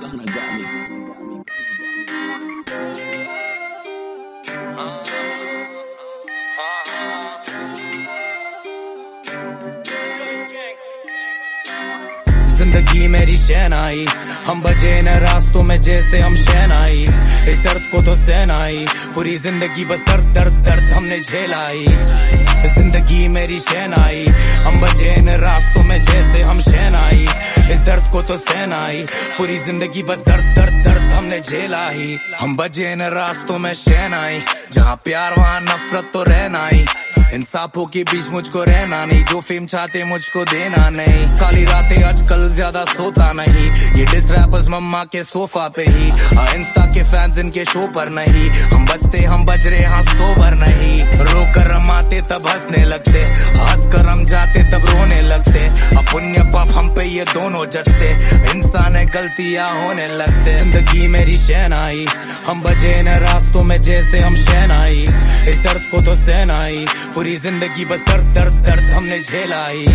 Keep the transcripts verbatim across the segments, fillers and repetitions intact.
kinda got me. जिंदगी मेरी शहनाई, हम बजे न रास्तों में जैसे हम शहनाई। इस दर्द को तो सहनाई, पूरी जिंदगी बस दर्द दर्द दर्द हमने झेलाई। जिंदगी मेरी शहनाई, हम बजे न रास्तों में जैसे हम शहनाई। इस दर्द को तो सहनाई, पूरी जिंदगी बस दर्द दर्द दर्द हमने झेला ही। हम बजे न रास्तों में शहनाई, जहाँ प्यार वहाँ नफरत तो रहना ही। इंसाफों के बीच मुझको रहना नहीं, जो फेम चाहते मुझको देना नहीं। काली रातें आजकल ज्यादा सोता नहीं, ये डिस रैपर्स मम्मा के सोफा पे ही। इंस्टा के फैंस इनके शो पर नहीं, हम बचते हम बज रहे हाँ सोबर नहीं। रो कर हम आते तब हंसने लगते, हंस कर हम जाते तब रोने लगते। अब पुण्य पाप हम पे ये दोनों जचते, इंसान है गलतियां होने लगते। जिंदगी मेरी शहनाई, हम बजे न रास्तों में जैसे हम शहनाई। इस दर्द को तो सहनाई, पूरी जिंदगी बस दर्द दर्द दर्द हमने झेलाई।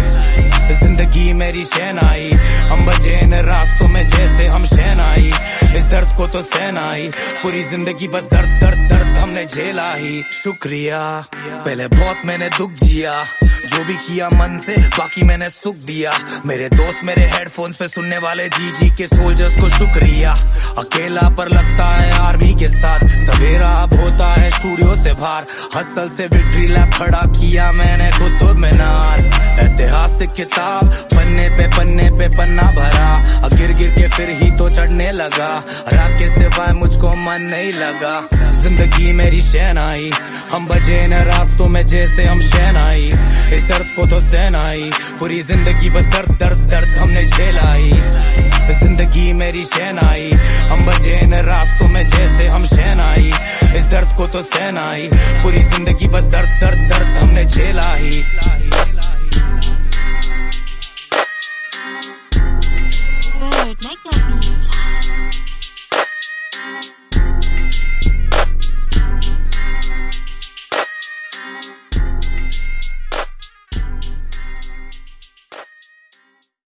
जिंदगी मेरी शहनाई, हम बजे न रास्तों में जैसे हम शहनाई। इस दर्द को तो सहनाई, पूरी जिंदगी बस दर्द दर्द दर्द हमने झेला ही। शुक्रिया, पहले बहुत मैंने दुख जिया, जो भी किया मन से बाकी मैंने सुख दिया। मेरे दोस्त मेरे हेडफोन्स पे सुनने वाले जी जी के सोल्जर्स को शुक्रिया। अकेला पर लगता है आर्मी के साथ, सवेरा अब होता है स्टूडियो से बाहर। हसल से विक्ट्री लैप खड़ा किया मैंने कुतुब मीनार। ऐतिहासिक किताब पन्ने पे पन्ने पे पन्ना भरा, गिर गिर के फिर ही तो चढ़ने लगा। रात के सिवाय मुझको मन नहीं लगा। जिंदगी मेरी शहनाई, हम बजे न रास्तों में जैसे हम शहनाई। इस दर्द को तो सहनाई, पूरी जिंदगी बस दर्द दर्द दर्द हमने झेलाई। जिंदगी मेरी शहनाई, हम बजे न रास्तों में जैसे हम शहनाई। इस दर्द को तो सहनाई, पूरी जिंदगी बस दर्द दर्द दर्द हमने झेला ही।